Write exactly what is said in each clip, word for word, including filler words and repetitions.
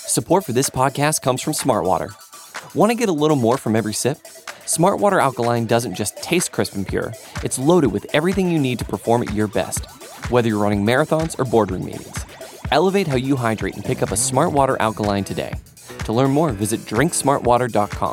Support for this podcast comes from Smartwater. Want to get a little more from every sip? Smartwater Alkaline doesn't just taste crisp and pure, it's loaded with everything you need to perform at your best, whether you're running marathons or boardroom meetings. Elevate how you hydrate and pick up a Smartwater Alkaline today. To learn more, visit drink smart water dot com.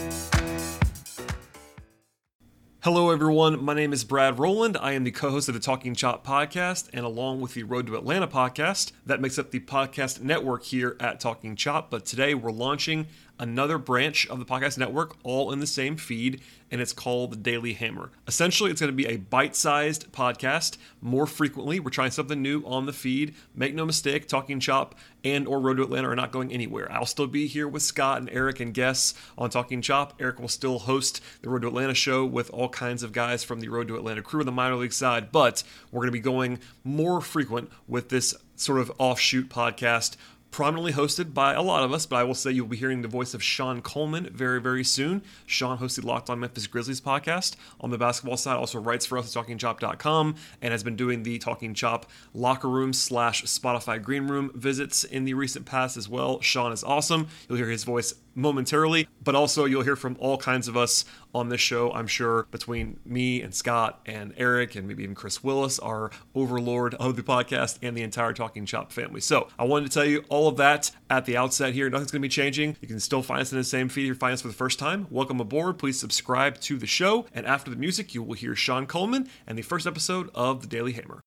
Hello everyone, my name is Brad Rowland. I am the co-host of the Talking Chop podcast, and along with the Road to Atlanta podcast, that makes up the podcast network here at Talking Chop. But today we're launching another branch of the podcast network, all in the same feed, and it's called The Daily Hammer. Essentially, it's going to be a bite-sized podcast more frequently. We're trying something new on the feed. Make no mistake, Talking Chop and or Road to Atlanta are not going anywhere. I'll still be here with Scott and Eric and guests on Talking Chop. Eric will still host the Road to Atlanta show with all kinds of guys from the Road to Atlanta crew on the minor league side, but we're going to be going more frequent with this sort of offshoot podcast, prominently hosted by a lot of us, but I will say you'll be hearing the voice of Sean Coleman very, very soon. Sean hosted Locked on Memphis Grizzlies podcast on the basketball side, also writes for us at talking chop dot com, and has been doing the Talking Chop locker room slash Spotify green room visits in the recent past as well. Sean is awesome. You'll hear his voice momentarily, but also you'll hear from all kinds of us on this show, I'm sure, between me and Scott and Eric and maybe even Chris Willis, our overlord of the podcast, and the entire Talking Chop family. So I wanted to tell you all of that at the outset here. Nothing's going to be changing. You can still find us in the same feed if you're finding us for the first time. Welcome aboard. Please subscribe to the show. And after the music, you will hear Sean Coleman and the first episode of The Daily Hammer.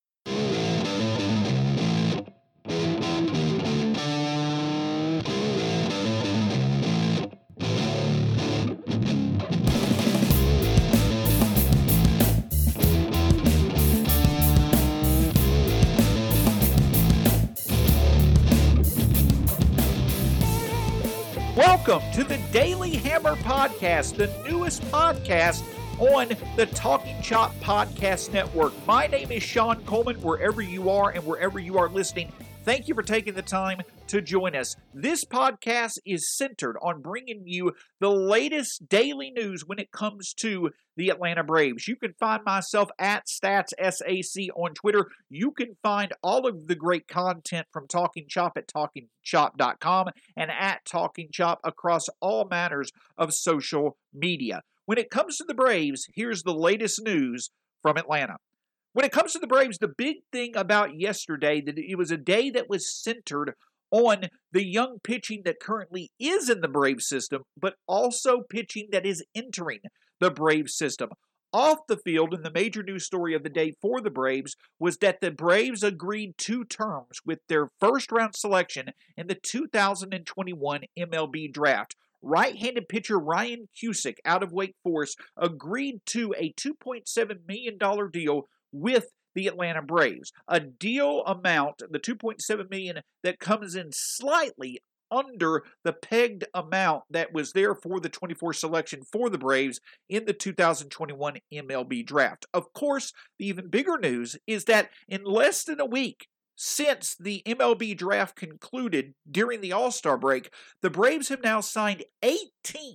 Welcome to the Daily Hammer Podcast, the newest podcast on the Talking Chop Podcast Network. My name is Sean Coleman, wherever you are and wherever you are listening. Thank you for taking the time to join us. This podcast is centered on bringing you the latest daily news when it comes to the Atlanta Braves. You can find myself at StatsSAC on Twitter. You can find all of the great content from Talking Chop at talking chop dot com and at Talking Chop across all manners of social media. When it comes to the Braves, here's the latest news from Atlanta. When it comes to the Braves, the big thing about yesterday, that it was a day that was centered on the young pitching that currently is in the Braves system, but also pitching that is entering the Braves system. Off the field, and the major news story of the day for the Braves was that the Braves agreed to terms with their first-round selection in the two thousand twenty-one M L B draft. Right-handed pitcher Ryan Cusick out of Wake Forest agreed to a two point seven million dollars deal with the Atlanta Braves. A deal amount, the two point seven million dollars, that comes in slightly under the pegged amount that was there for the twenty-four selection for the Braves in the two thousand twenty-one M L B draft. Of course, the even bigger news is that in less than a week since the M L B draft concluded during the All-Star break, the Braves have now signed eighteen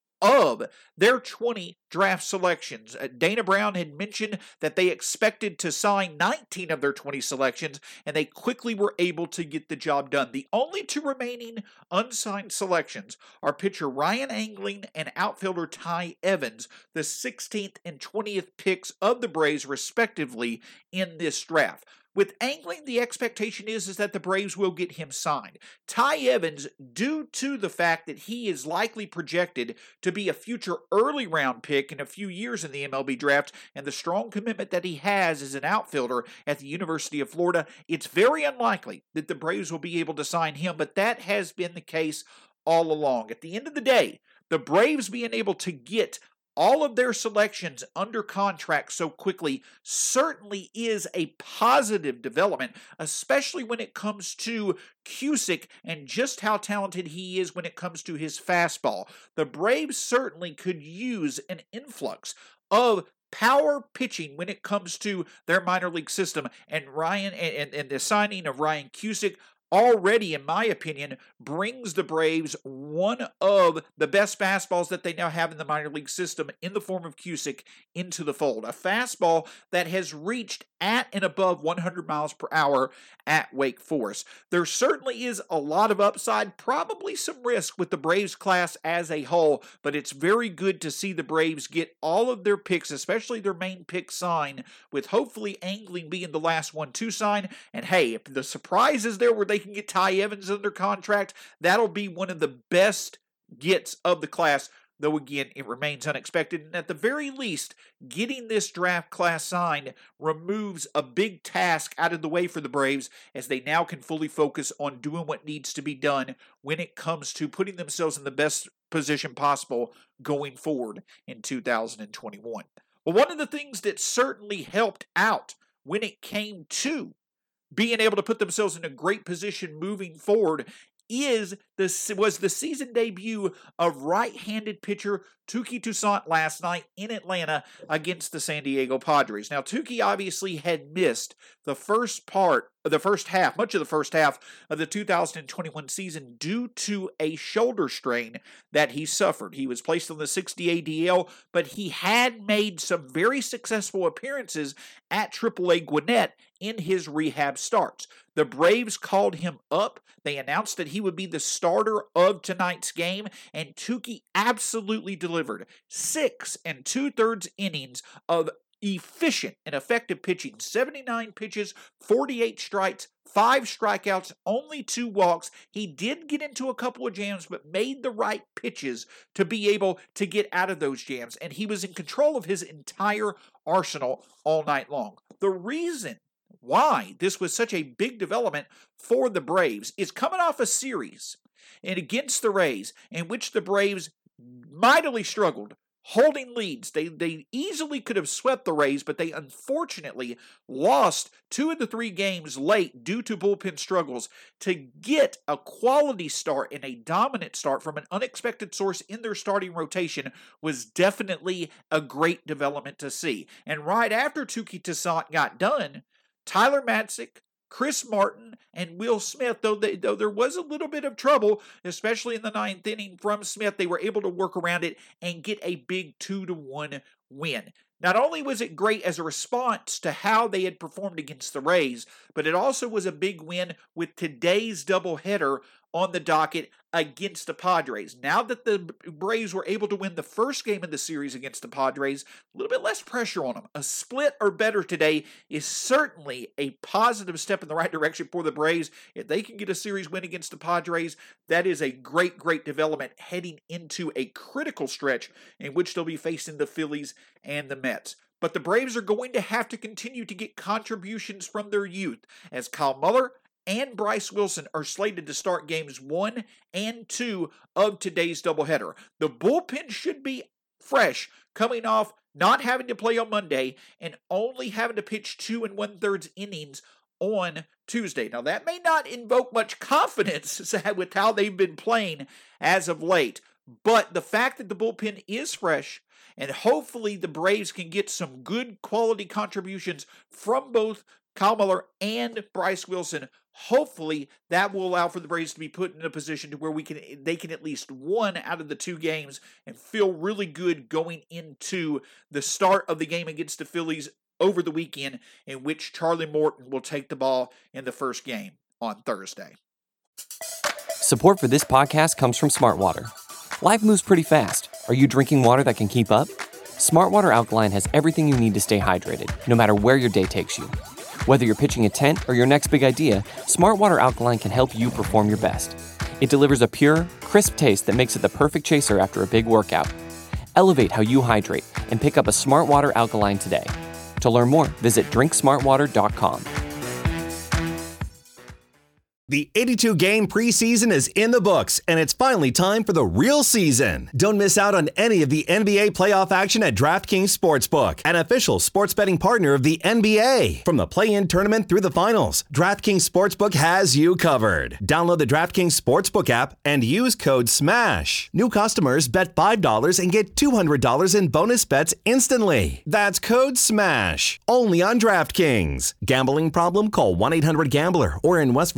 of their twenty draft selections. Uh, Dana Brown had mentioned that they expected to sign nineteen of their twenty selections, and they quickly were able to get the job done. The only two remaining unsigned selections are pitcher Ryan Angling and outfielder Ty Evans, the sixteenth and twentieth picks of the Braves, respectively, in this draft. With Angling, the expectation is, is that the Braves will get him signed. Ty Evans, due to the fact that he is likely projected to be a future early round pick in a few years in the M L B draft, and the strong commitment that he has as an outfielder at the University of Florida, it's very unlikely that the Braves will be able to sign him, but that has been the case all along. At the end of the day, the Braves being able to get all of their selections under contract so quickly certainly is a positive development, especially when it comes to Cusick and just how talented he is when it comes to his fastball. The Braves certainly could use an influx of power pitching when it comes to their minor league system, and Ryan and, and, and the signing of Ryan Cusick already, in my opinion, brings the Braves one of the best fastballs that they now have in the minor league system in the form of Cusick into the fold. A fastball that has reached at and above one hundred miles per hour at Wake Forest. There certainly is a lot of upside, probably some risk with the Braves class as a whole, but it's very good to see the Braves get all of their picks, especially their main pick, sign, with hopefully Angling being the last one to sign. And hey, if the surprise is there where they can get Ty Evans under contract, that'll be one of the best gets of the class, though again, it remains unexpected. And at the very least, getting this draft class signed removes a big task out of the way for the Braves, as they now can fully focus on doing what needs to be done when it comes to putting themselves in the best position possible going forward in two thousand twenty-one. Well, one of the things that certainly helped out when it came to being able to put themselves in a great position moving forward is the, was the season debut of right-handed pitcher Touki Toussaint last night in Atlanta against the San Diego Padres. Now, Touki obviously had missed the first part, the first half, much of the first half of the two thousand twenty-one season due to a shoulder strain that he suffered. He was placed on the sixty A D L, but he had made some very successful appearances at triple A Gwinnett in his rehab starts. The Braves called him up. They announced that he would be the starter of tonight's game, and Touki absolutely delivered. Six and two-thirds innings of efficient and effective pitching. seventy-nine pitches, forty-eight strikes, five strikeouts, only two walks. He did get into a couple of jams, but made the right pitches to be able to get out of those jams, and he was in control of his entire arsenal all night long. The reason why this was such a big development for the Braves is coming off a series and against the Rays in which the Braves mightily struggled holding leads. They they easily could have swept the Rays, but they unfortunately lost two of the three games late due to bullpen struggles. To get a quality start and a dominant start from an unexpected source in their starting rotation was definitely a great development to see. And right after Touki Toussaint got done, Tyler Matzek, Chris Martin, and Will Smith, though, they, though there was a little bit of trouble, especially in the ninth inning from Smith, they were able to work around it and get a big two to one win. Not only was it great as a response to how they had performed against the Rays, but it also was a big win with today's doubleheader on the docket against the Padres. Now that the Braves were able to win the first game of the series against the Padres, a little bit less pressure on them. A split or better today is certainly a positive step in the right direction for the Braves. If they can get a series win against the Padres, that is a great, great development heading into a critical stretch in which they'll be facing the Phillies and the Mets. But the Braves are going to have to continue to get contributions from their youth, as Kyle Muller and Bryce Wilson are slated to start games one and two of today's doubleheader. The bullpen should be fresh, coming off not having to play on Monday and only having to pitch two and one-thirds innings on Tuesday. Now, that may not invoke much confidence with how they've been playing as of late, but the fact that the bullpen is fresh, and hopefully the Braves can get some good quality contributions from both Kyle Muller and Bryce Wilson, hopefully that will allow for the Braves to be put in a position to where we can they can at least win out of the two games and feel really good going into the start of the game against the Phillies over the weekend, in which Charlie Morton will take the ball in the first game on Thursday. Support for this podcast comes from Smart Water. Life moves pretty fast. Are you drinking water that can keep up? Smart Water Alkaline has everything you need to stay hydrated, no matter where your day takes you. Whether you're pitching a tent or your next big idea, Smart Water Alkaline can help you perform your best. It delivers a pure, crisp taste that makes it the perfect chaser after a big workout. Elevate how you hydrate and pick up a Smart Water Alkaline today. To learn more, visit drink smart water dot com. The eighty-two game preseason is in the books, and it's finally time for the real season. Don't miss out on any of the N B A playoff action at DraftKings Sportsbook, an official sports betting partner of the N B A. From the play-in tournament through the finals, DraftKings Sportsbook has you covered. Download the DraftKings Sportsbook app and use code SMASH. New customers bet five dollars and get two hundred dollars in bonus bets instantly. That's code SMASH. Only on DraftKings. Gambling problem? Call one eight hundred gambler, or in West Virginia,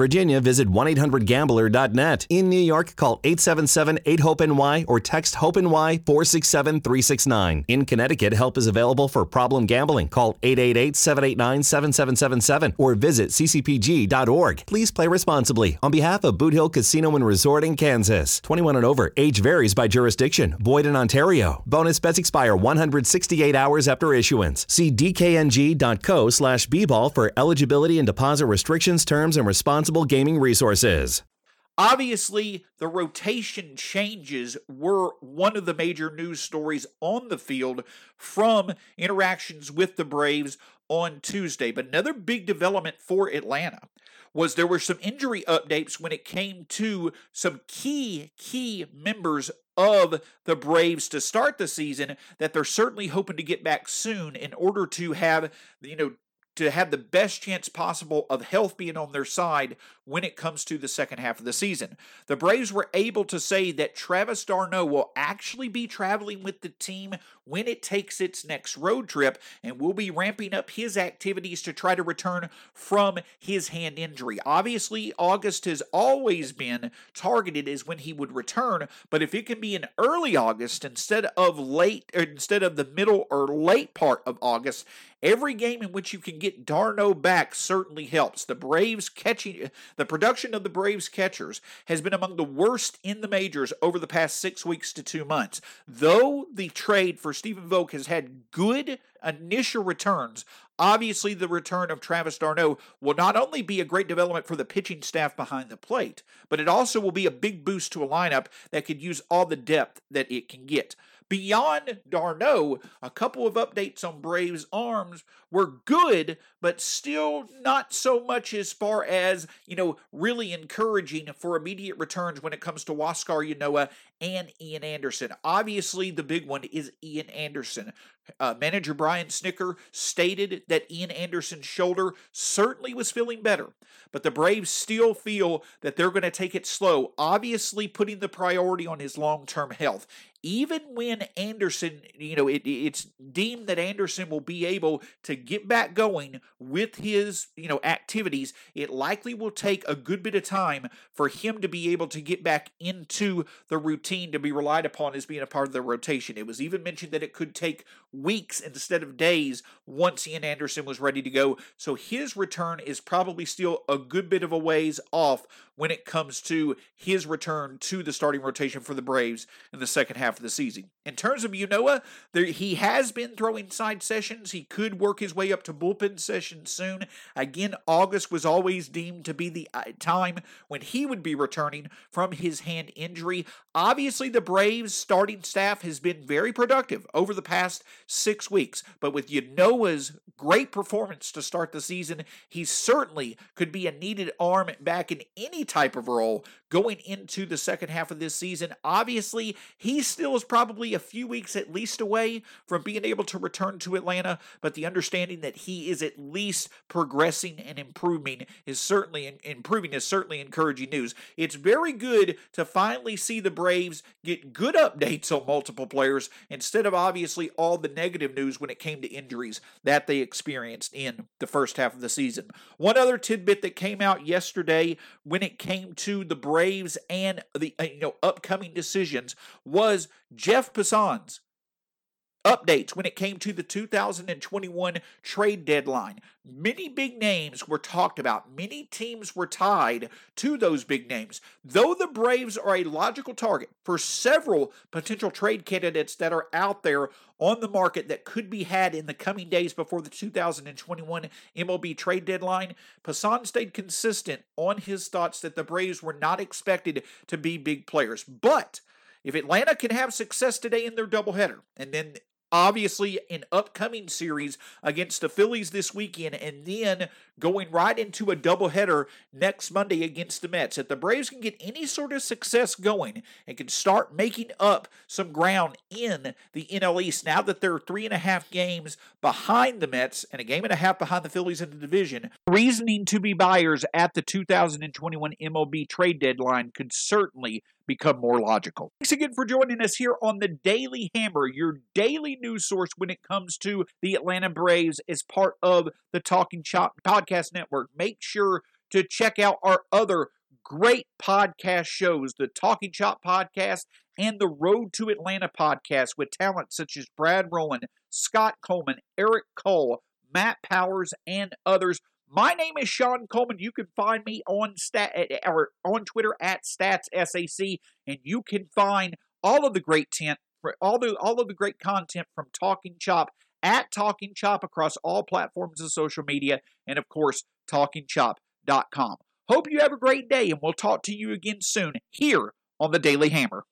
visit one eight hundred gambler dot net. In New York, call eight seven seven, eight, hope N Y or text HOPE-NY four six seven, three six nine. In Connecticut, help is available for problem gambling. Call eight eight eight, seven eight nine, seven seven seven seven or visit c c p g dot org. Please play responsibly. On behalf of Boot Hill Casino and Resort in Kansas. twenty-one and over. Age varies by jurisdiction. Void in Ontario. Bonus bets expire one hundred sixty-eight hours after issuance. See d k n g dot co slash b ball for eligibility and deposit restrictions, terms, and responsible gaming resources. Obviously, the rotation changes were one of the major news stories on the field from interactions with the Braves on Tuesday. But another big development for Atlanta was there were some injury updates when it came to some key, key members of the Braves to start the season that they're certainly hoping to get back soon in order to have, you know, to have the best chance possible of health being on their side when it comes to the second half of the season. The Braves were able to say that Travis d'Arnaud will actually be traveling with the team when it takes its next road trip and will be ramping up his activities to try to return from his hand injury. Obviously, August has always been targeted as when he would return, but if it can be in early August instead of late, or instead of the middle or late part of August, every game in which you can get d'Arnaud back certainly helps. The Braves catching, the production of the Braves catchers has been among the worst in the majors over the past six weeks to two months. Though the trade for Stephen Vogt has had good initial returns, obviously the return of Travis d'Arnaud will not only be a great development for the pitching staff behind the plate, but it also will be a big boost to a lineup that could use all the depth that it can get. Beyond d'Arnaud, a couple of updates on Braves' arms were good, but still not so much as far as, you know, really encouraging for immediate returns when it comes to Huascar Ynoa and Ian Anderson. Obviously, the big one is Ian Anderson. Uh, manager Brian Snitker stated that Ian Anderson's shoulder certainly was feeling better, but the Braves still feel that they're going to take it slow, obviously putting the priority on his long-term health. Even when Anderson, you know, it, it's deemed that Anderson will be able to get back going with his, you know, activities, it likely will take a good bit of time for him to be able to get back into the routine to be relied upon as being a part of the rotation. It was even mentioned that it could take weeks instead of days once Ian Anderson was ready to go. So his return is probably still a good bit of a ways off when it comes to his return to the starting rotation for the Braves in the second half of the season. In terms of Ynoa, there, he has been throwing side sessions. He could work his way up to bullpen sessions soon. Again, August was always deemed to be the time when he would be returning from his hand injury. Obviously, the Braves starting staff has been very productive over the past six weeks, but with Ynoa's great performance to start the season, he certainly could be a needed arm back in any type of role going into the second half of this season. Obviously, he still is probably a few weeks at least away from being able to return to Atlanta, but the understanding that he is at least progressing and improving is certainly improving is certainly encouraging news. It's very good to finally see the Braves get good updates on multiple players instead of obviously all the negative news when it came to injuries that they experienced in the first half of the season. One other tidbit that came out yesterday when it came to the Braves and the you know upcoming decisions was Jeff Passan's updates when it came to the two thousand twenty-one trade deadline. Many big names were talked about. Many teams were tied to those big names. Though the Braves are a logical target for several potential trade candidates that are out there on the market that could be had in the coming days before the two thousand twenty-one M L B trade deadline, Passan stayed consistent on his thoughts that the Braves were not expected to be big players. But if Atlanta can have success today in their doubleheader, and then obviously an upcoming series against the Phillies this weekend, and then going right into a doubleheader next Monday against the Mets. If the Braves can get any sort of success going and can start making up some ground in the N L East now that they're three and a half games behind the Mets and a game and a half behind the Phillies in the division, reasoning to be buyers at the two thousand twenty-one M L B trade deadline could certainly become more logical. Thanks again for joining us here on the Daily Hammer, your daily news source when it comes to the Atlanta Braves as part of the Talking Chop Podcast Network. Make sure to check out our other great podcast shows, the Talking Chop podcast and the Road to Atlanta podcast, with talent such as Brad Rowland, Scott Coleman, Eric Cole, Matt Powers, and others. My name is Sean Coleman. You can find me on stat or on Twitter at StatsSAC, and you can find all of the great tent, all the all of the great content from Talking Chop at Talking Chop across all platforms of social media, and of course, talking chop dot com. Hope you have a great day, and we'll talk to you again soon here on the Daily Hammer.